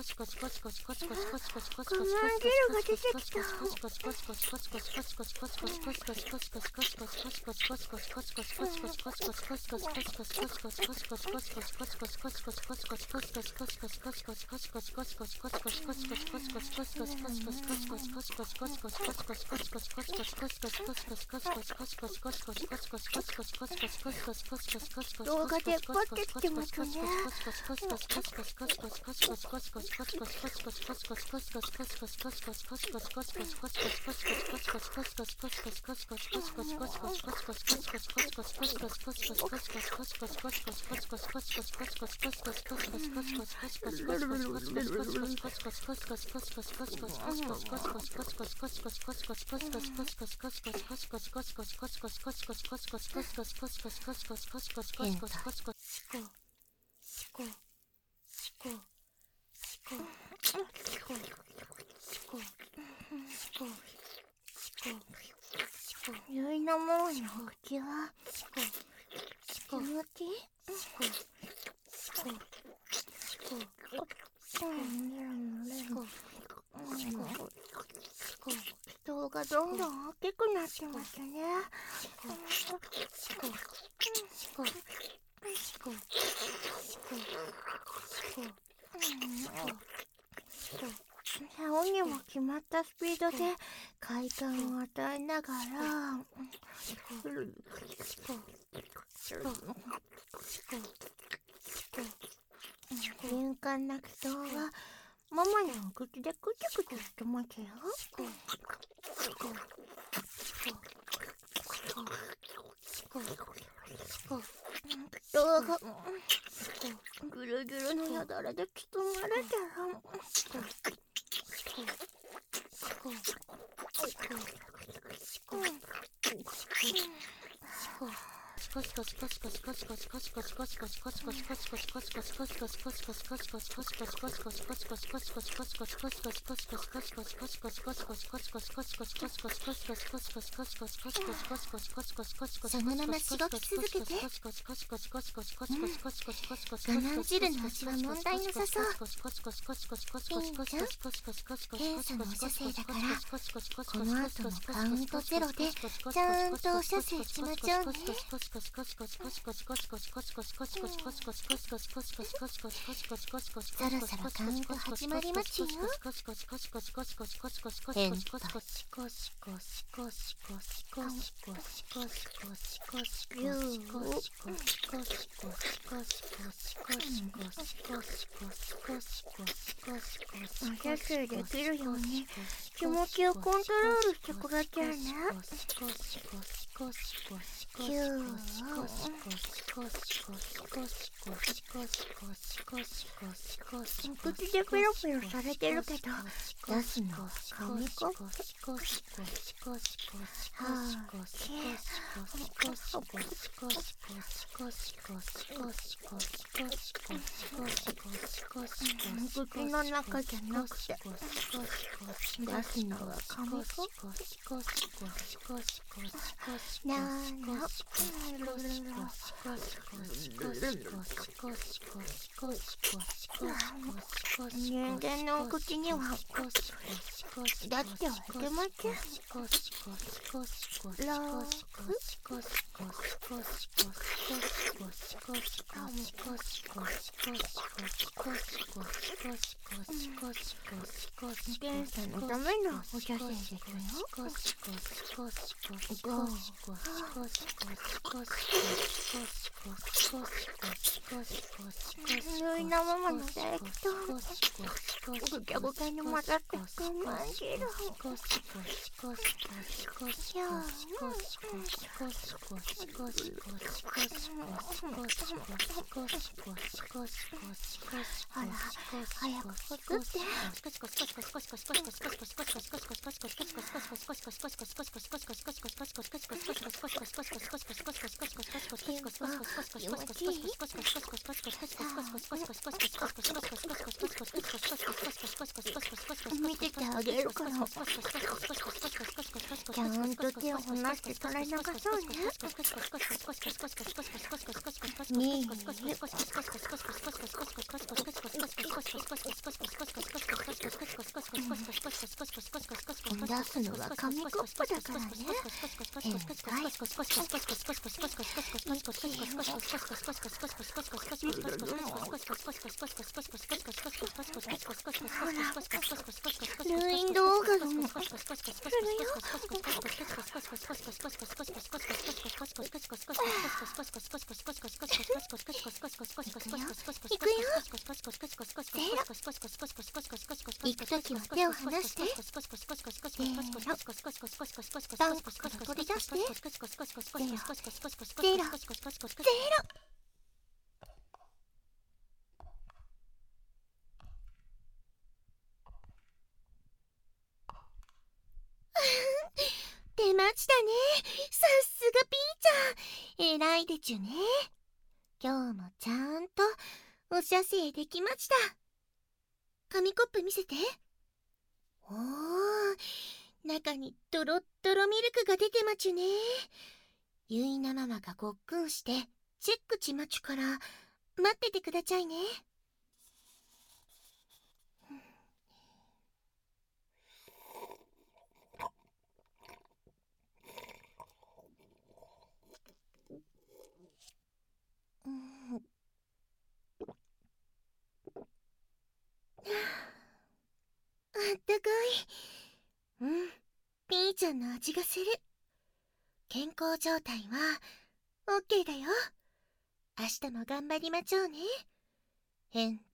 動画でバッてきてますね。ゆいのものの口は気持ちいい。人がどんどん大きくなってますね。竿にも決まったスピードで快感を与えながら敏感な祈祷はママのお口でクチュクチュしてますよ。祈祷がぐるぐるのよだれで包まれたらそのまましごき続けて。我慢汁の味は問題なさそう。いいんじゃん。検査のお射精だからこの後もカウントゼロでちゃんとお射精しましょうね。 そろそろカウント始まりますよ。変態。優しいできるように気持ちをコントロールしてくれてね。口でペロペロされてるけど出すのは紙コップ。口の中じゃなくて出すのは紙コップ。なーな人間のお口には出してはいけません。ゲンさんのためのお写真ですよ。ぬいなままの唾液とぐちゃぐちゃに混ざって我慢汁。ほら早く作って。見ててあげるから。ちゃんと手を離して取れなかそうね。に出すのは紙コップだからね。変態。ルインドオーガズムするよ。いくよ。行くときは手を離して。タンクから取り出して。ゼロ。出ましたね。さすがピーちゃん。偉いでちゅね。今日もちゃんとお写生できました。紙コップ見せて。おー、中にドロッドロミルクが出てまちゅね。ゆいなママがごっくんしてチェックちまちゅから待っててくだちゃいね。あったかい。ピーちゃんの味がする。健康状態はオッケーだよ。明日も頑張りまちょうね。変